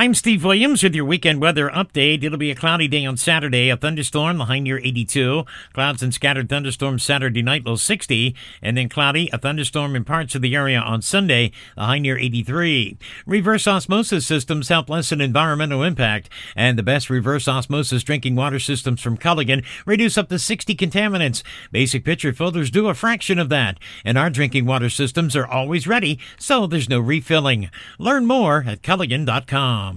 I'm Steve Williams with your weekend weather update. It'll be a cloudy day on Saturday, a thunderstorm, the high near 82. Clouds and scattered thunderstorms Saturday night, low 60. And then cloudy, a thunderstorm in parts of the area on Sunday, the high near 83. Reverse osmosis systems help lessen environmental impact. And the best reverse osmosis drinking water systems from Culligan reduce up to 60 contaminants. Basic pitcher filters do a fraction of that. And our drinking water systems are always ready, so there's no refilling. Learn more at Culligan.com.